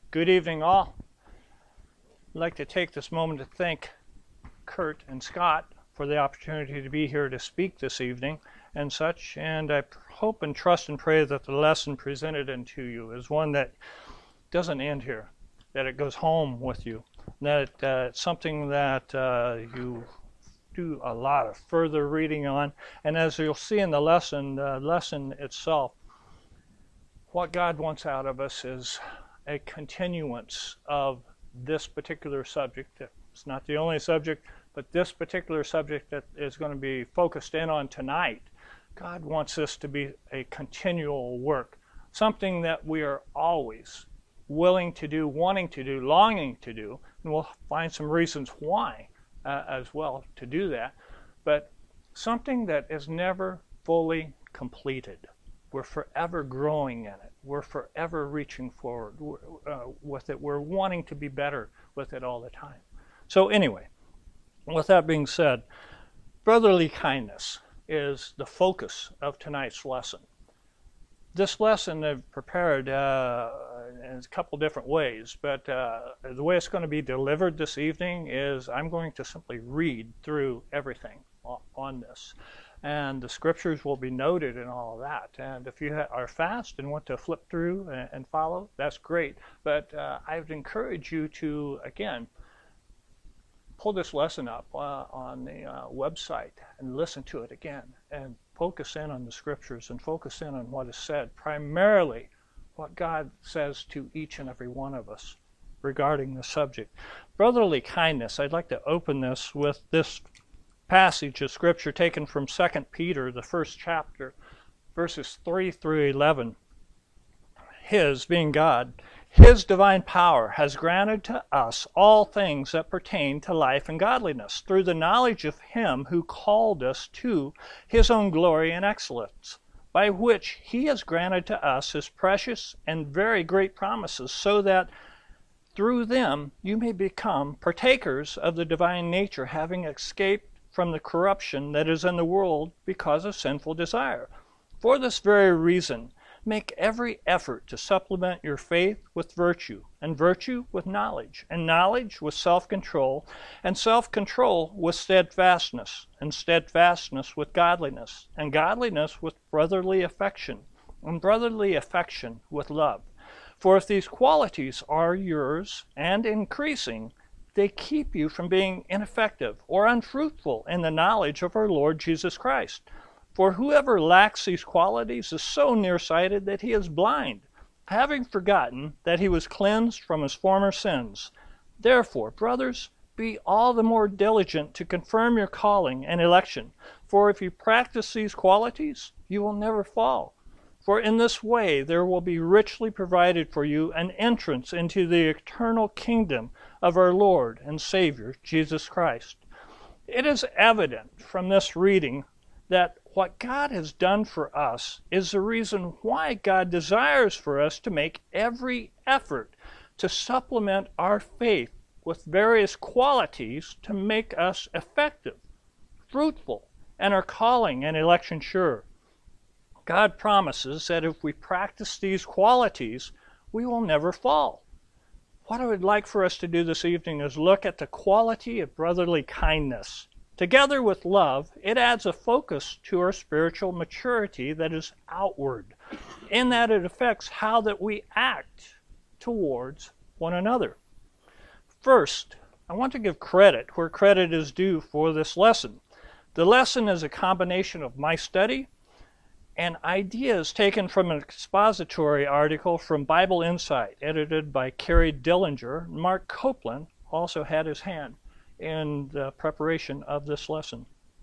Good evening, all. I'd like to take this moment to thank Kurt and Scott for the opportunity to be here to speak this evening and such, and I hope and trust and pray that the lesson presented unto you is one that doesn't end here, that it goes home with you, that it's something that you do a lot of further reading on, and as you'll see in the lesson itself, what God wants out of us is a continuance of this particular subject. It's not the only subject, but this particular subject that is going to be focused in on tonight. God wants this to be a continual work, something that we are always willing to do, wanting to do, longing to do, and we'll find some reasons why as well to do that, but something that is never fully completed. We're forever growing in it. We're forever reaching forward with it. We're wanting to be better with it all the time. So anyway, with that being said, brotherly kindness is the focus of tonight's lesson. This lesson I've prepared in a couple different ways, but the way it's going to be delivered this evening is I'm going to simply read through everything on this. And the scriptures will be noted and all of that. And if you are fast and want to flip through and follow, that's great. But I would encourage you to, again, pull this lesson up on the website and listen to it again and focus in on the scriptures and focus in on what is said, primarily what God says to each and every one of us regarding the subject. Brotherly kindness, I'd like to open this with this passage of scripture taken from 2 Peter, the first chapter, verses 3 through 11. His, being God, His divine power has granted to us all things that pertain to life and godliness through the knowledge of Him who called us to His own glory and excellence, by which He has granted to us His precious and very great promises, so that through them you may become partakers of the divine nature, having escaped from the corruption that is in the world because of sinful desire. For this very reason, make every effort to supplement your faith with virtue, and virtue with knowledge, and knowledge with self-control, and self-control with steadfastness, and steadfastness with godliness, and godliness with brotherly affection, and brotherly affection with love. For if these qualities are yours and increasing, they keep you from being ineffective or unfruitful in the knowledge of our Lord Jesus Christ. For whoever lacks these qualities is so nearsighted that he is blind, having forgotten that he was cleansed from his former sins. Therefore, brothers, be all the more diligent to confirm your calling and election. For if you practice these qualities, you will never fall. For in this way there will be richly provided for you an entrance into the eternal kingdom of our Lord and Savior, Jesus Christ. It is evident from this reading that what God has done for us is the reason why God desires for us to make every effort to supplement our faith with various qualities to make us effective, fruitful, and our calling and election sure. God promises that if we practice these qualities, we will never fall. What I would like for us to do this evening is look at the quality of brotherly kindness. Together with love, it adds a focus to our spiritual maturity that is outward, in that it affects how that we act towards one another. First, I want to give credit where credit is due for this lesson. The lesson is a combination of my study and ideas taken from an expository article from Bible Insight, edited by Carrie Dillinger. Mark Copeland also had his hand in the preparation of this lesson.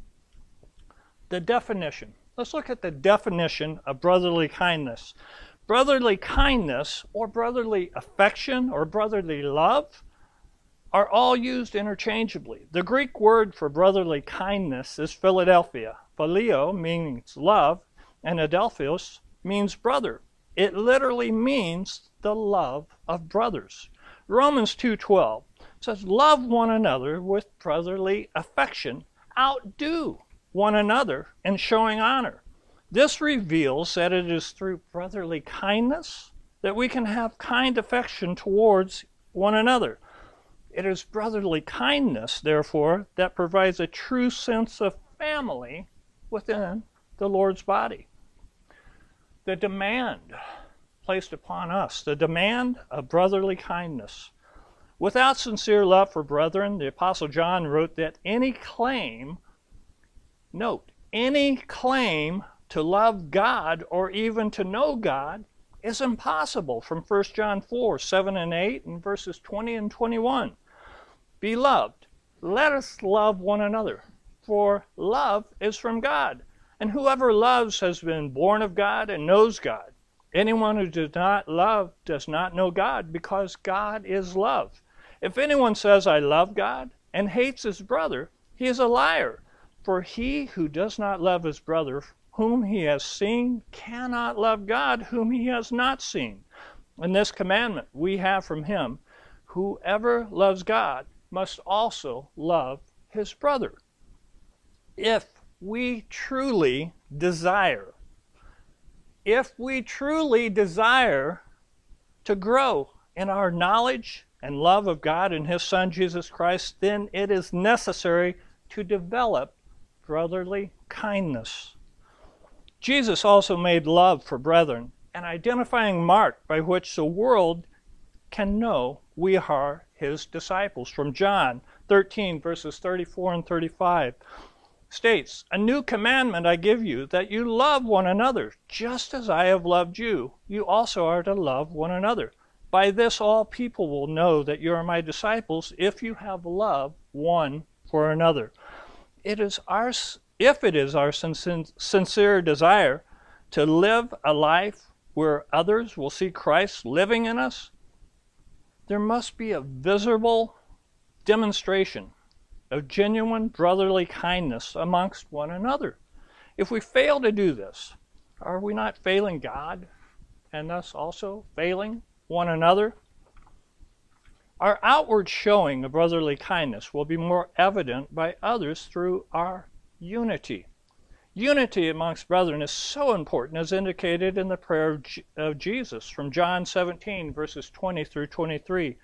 The definition. Let's look at the definition of brotherly kindness. Brotherly kindness, or brotherly affection, or brotherly love, are all used interchangeably. The Greek word for brotherly kindness is Philadelphia. Phileo means love, and adelphos means brother. It literally means the love of brothers. Romans 2:12 says, love one another with brotherly affection. Outdo one another in showing honor. This reveals that it is through brotherly kindness that we can have kind affection towards one another. It is brotherly kindness, therefore, that provides a true sense of family within the Lord's body. The demand placed upon us, the demand of brotherly kindness. Without sincere love for brethren, the Apostle John wrote that any claim to love God or even to know God is impossible, from 1 John 4, 7 and 8, and verses 20 and 21. Beloved, let us love one another, for love is from God. And whoever loves has been born of God and knows God. Anyone who does not love does not know God, because God is love. If anyone says, I love God, and hates his brother, he is a liar. For he who does not love his brother whom he has seen cannot love God whom he has not seen. And this commandment we have from him, whoever loves God must also love his brother. If we truly desire to grow in our knowledge and love of God and his Son Jesus Christ, then it is necessary to develop brotherly kindness. Jesus also made love for brethren an identifying mark by which the world can know we are his disciples. From John 13, verses 34 and 35, states, A new commandment I give you, that you love one another. Just as I have loved you, you also are to love one another. By this all people will know that you are my disciples, if you have love one for another. If it is our sincere desire to live a life where others will see Christ living in us, there must be a visible demonstration of genuine brotherly kindness amongst one another. If we fail to do this, are we not failing God and thus also failing one another? Our outward showing of brotherly kindness will be more evident by others through our unity. Unity amongst brethren is so important, as indicated in the prayer of Jesus from John 17, verses 20 through 23.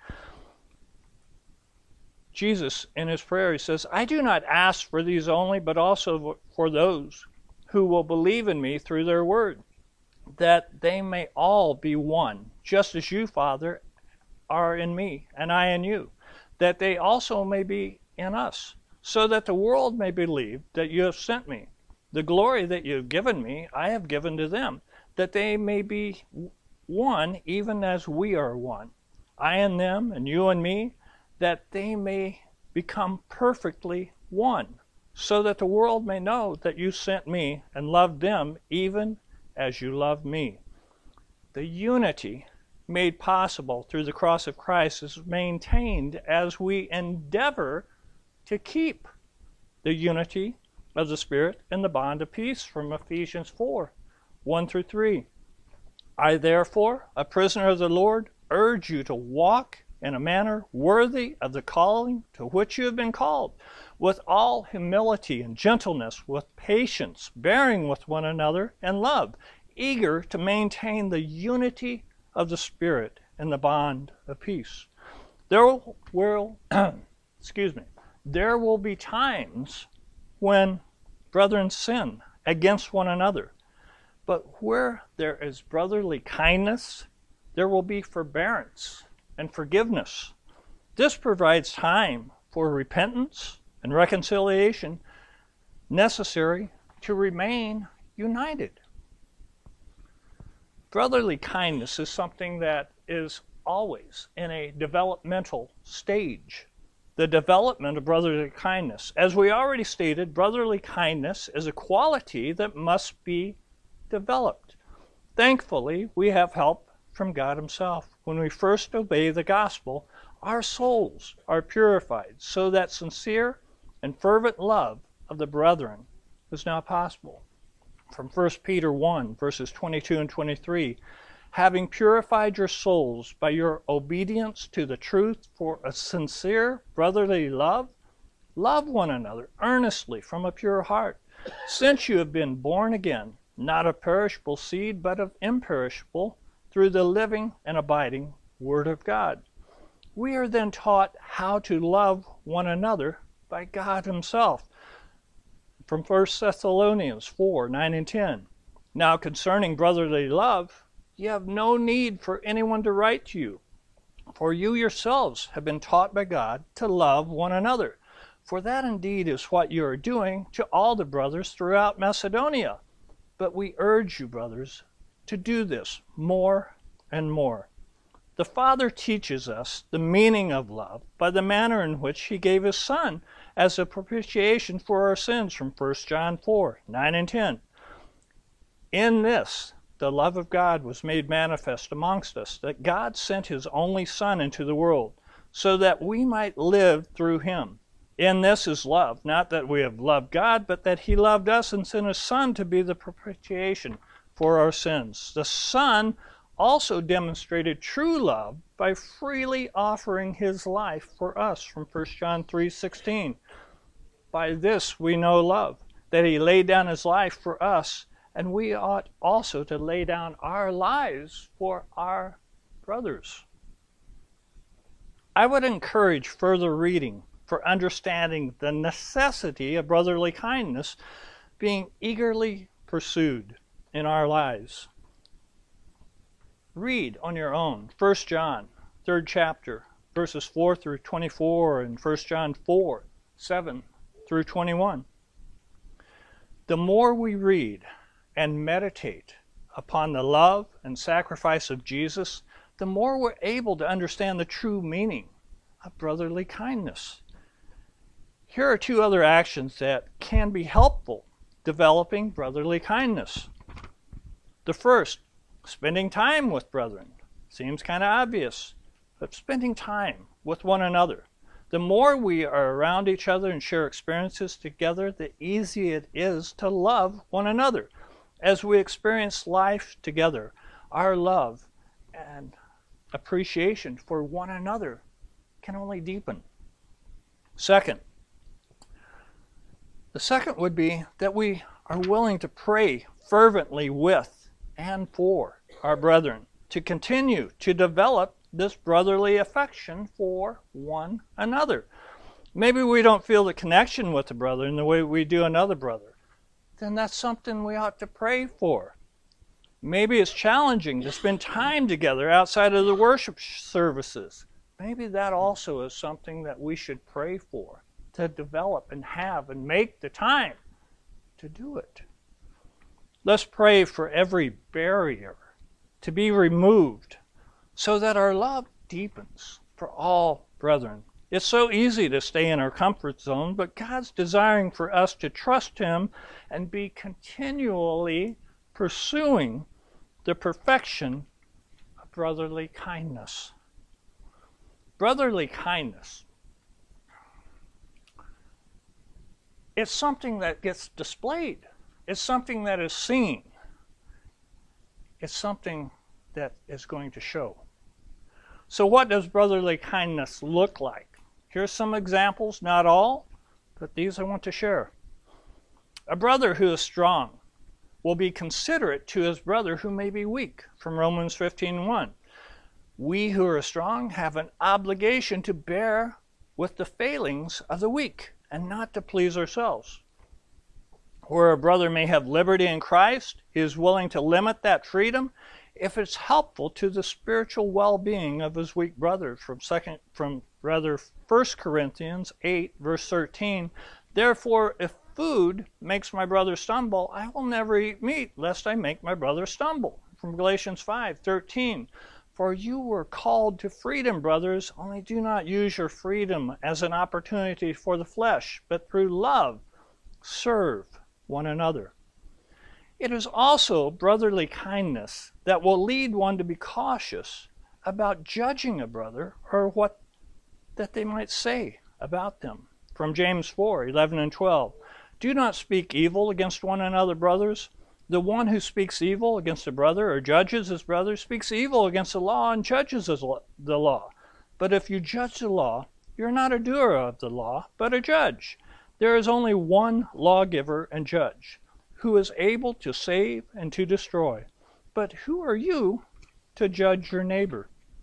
Jesus, in his prayer, he says, I do not ask for these only, but also for those who will believe in me through their word, that they may all be one, just as you, Father, are in me, and I in you, that they also may be in us, so that the world may believe that you have sent me. The glory that you have given me, I have given to them, that they may be one, even as we are one. I and them, and you and me, that they may become perfectly one, so that the world may know that you sent me and loved them even as you loved me. The unity made possible through the cross of Christ is maintained as we endeavor to keep the unity of the Spirit and the bond of peace, from Ephesians 4, 1 through 3. I therefore, a prisoner of the Lord, urge you to walk in a manner worthy of the calling to which you have been called, with all humility and gentleness, with patience, bearing with one another in love, eager to maintain the unity of the Spirit in the bond of peace. There will be times when brethren sin against one another, but where there is brotherly kindness, there will be forbearance and forgiveness. This provides time for repentance and reconciliation necessary to remain united. Brotherly kindness is something that is always in a developmental stage. The development of brotherly kindness. As we already stated, brotherly kindness is a quality that must be developed. Thankfully, we have help from God himself. When we first obey the gospel, our souls are purified so that sincere and fervent love of the brethren is now possible. From 1 Peter 1, verses 22 and 23, having purified your souls by your obedience to the truth for a sincere brotherly love, love one another earnestly from a pure heart, since you have been born again, not of perishable seed, but of imperishable, through the living and abiding Word of God. We are then taught how to love one another by God Himself. From 1 Thessalonians 4, 9 and 10. Now concerning brotherly love, you have no need for anyone to write to you, for you yourselves have been taught by God to love one another. For that indeed is what you are doing to all the brothers throughout Macedonia. But we urge you, brothers, to do this more and more. The Father teaches us the meaning of love by the manner in which He gave His Son as a propitiation for our sins from 1 John 4, 9 and 10. In this, the love of God was made manifest amongst us, that God sent His only Son into the world, so that we might live through Him. In this is love, not that we have loved God, but that He loved us and sent His Son to be the propitiation for our sins. The Son also demonstrated true love by freely offering His life for us from 1 John 3:16. By this we know love, that He laid down His life for us, and we ought also to lay down our lives for our brothers. I would encourage further reading for understanding the necessity of brotherly kindness being eagerly pursued in our lives. Read on your own 1 John, 3rd chapter, verses 4 through 24, and 1 John 4, 7 through 21. The more we read and meditate upon the love and sacrifice of Jesus, the more we're able to understand the true meaning of brotherly kindness. Here are two other actions that can be helpful developing brotherly kindness. The first, spending time with brethren. Seems kind of obvious, but spending time with one another. The more we are around each other and share experiences together, the easier it is to love one another. As we experience life together, our love and appreciation for one another can only deepen. The second would be that we are willing to pray fervently with and for our brethren, to continue to develop this brotherly affection for one another. Maybe we don't feel the connection with the brother in the way we do another brother. Then that's something we ought to pray for. Maybe it's challenging to spend time together outside of the worship services. Maybe that also is something that we should pray for, to develop and have and make the time to do it. Let's pray for every barrier to be removed so that our love deepens for all brethren. It's so easy to stay in our comfort zone, but God's desiring for us to trust Him and be continually pursuing the perfection of brotherly kindness. Brotherly kindness. It's something that gets displayed. It's something that is seen. It's something that is going to show. So what does brotherly kindness look like? Here's some examples, not all, but these I want to share. A brother who is strong will be considerate to his brother who may be weak, from Romans 15:1. We who are strong have an obligation to bear with the failings of the weak and not to please ourselves. Where a brother may have liberty in Christ, he is willing to limit that freedom if it's helpful to the spiritual well-being of his weak brother. From 1 Corinthians 8, verse 13, therefore, if food makes my brother stumble, I will never eat meat, lest I make my brother stumble. From Galatians 5:13, for you were called to freedom, brothers, only do not use your freedom as an opportunity for the flesh, but through love serve one another. It is also brotherly kindness that will lead one to be cautious about judging a brother or what that they might say about them. From James 4:11 and 12, do not speak evil against one another, brothers. The one who speaks evil against a brother or judges his brother speaks evil against the law and judges the law. But if you judge the law, you're not a doer of the law, but a judge. There is only one lawgiver and judge, who is able to save and to destroy. But who are you to judge your neighbor.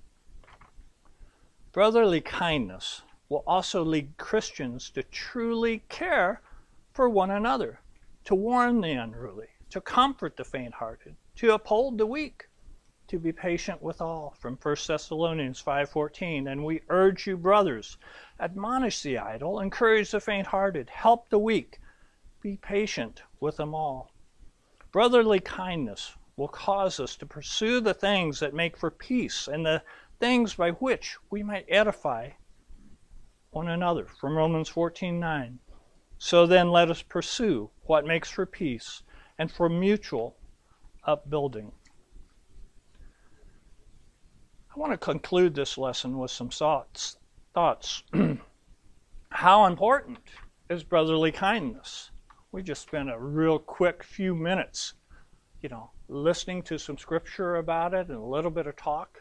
Brotherly kindness will also lead Christians to truly care for one another, to warn the unruly, to comfort the faint-hearted, to uphold the weak, to be patient with all, from 1 Thessalonians 5:14. And we urge you, brothers, admonish the idle, encourage the faint-hearted, help the weak, be patient with them all. Brotherly kindness will cause us to pursue the things that make for peace and the things by which we might edify one another, from Romans 14:9. So then let us pursue what makes for peace and for mutual upbuilding. I want to conclude this lesson with some thoughts. How important is brotherly kindness? We just spent a real quick few minutes, listening to some scripture about it and a little bit of talk.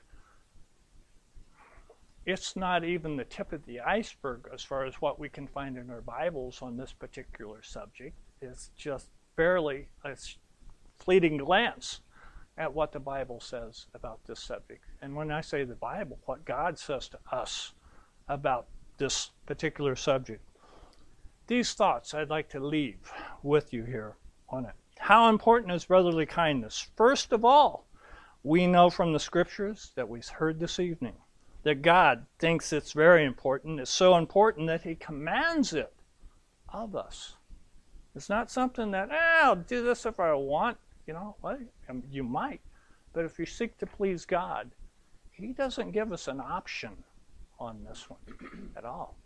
It's not even the tip of the iceberg as far as what we can find in our Bibles on this particular subject. It's just barely a fleeting glance at what the Bible says about this subject. And when I say the Bible, what God says to us about this particular subject. These thoughts I'd like to leave with you here on it. How important is brotherly kindness? First of all, we know from the scriptures that we've heard this evening that God thinks it's very important. It's so important that He commands it of us. It's not something that, I'll do this if I want. You might. But if you seek to please God, He doesn't give us an option on this one at all.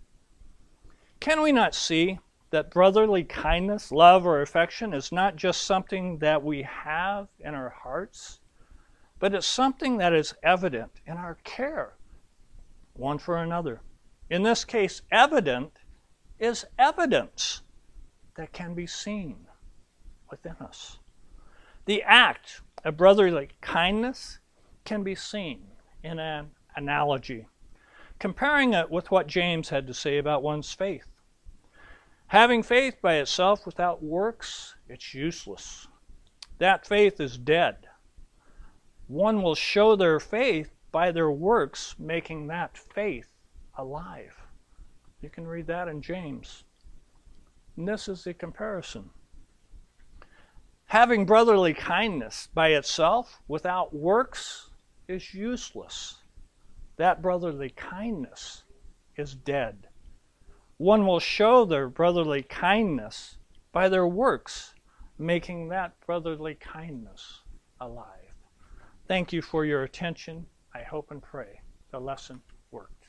Can we not see that brotherly kindness, love, or affection is not just something that we have in our hearts, but it's something that is evident in our care one for another? In this case, evident is evidence that can be seen within us. The act of brotherly kindness can be seen in an analogy, comparing it with what James had to say about one's faith. Having faith by itself without works, it's useless. That faith is dead. One will show their faith by their works, making that faith alive. You can read that in James. And this is the comparison. Having brotherly kindness by itself without works is useless. That brotherly kindness is dead. One will show their brotherly kindness by their works, making that brotherly kindness alive. Thank you for your attention. I hope and pray the lesson worked.